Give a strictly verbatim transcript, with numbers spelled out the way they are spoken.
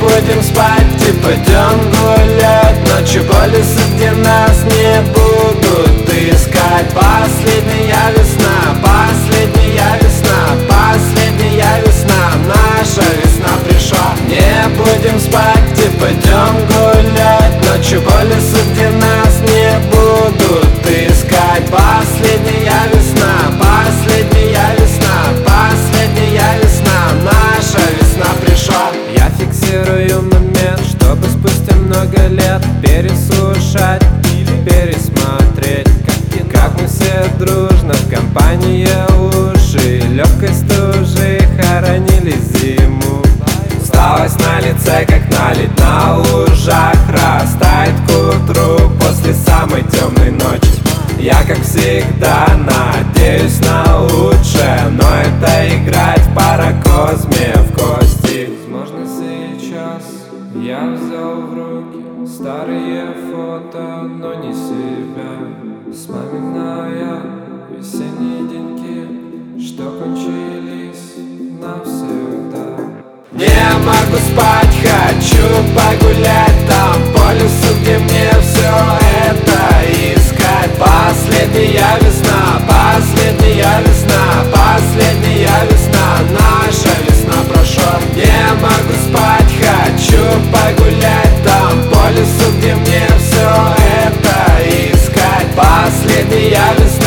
будем спать и пойдем гулять ночью по лесу, где нас не будут искать. Последняя весна, последняя весна, последняя весна, наша весна пришла. Не будем спать и пойдем гулять ночью по лесу, где нас не будут искать. Последняя весна, последняя весна, последняя весна, наша весна пришла. Я фиксирую момент, чтобы спустя много лет переслушать или пересмотреть, как, как мы все дружно в компании уши легкой стужи хоронили зиму. Усталость на лице, как наледь на лужах, растает к утру после самой темной ночи. Я, как всегда, надеюсь на лучшее, но это играть в паракосме в кости. Возможно, сейчас я взял в руки старые фото, но не себя, вспоминая весенние деньки, что кончились навсегда. Не могу спать, хочу погулять там по лесу, где мне все это искать. Последняя весна, последняя весна, последняя весна, наша весна прошла. Не могу спать, хочу погулять там по лесу, где мне все это искать. Последняя весна.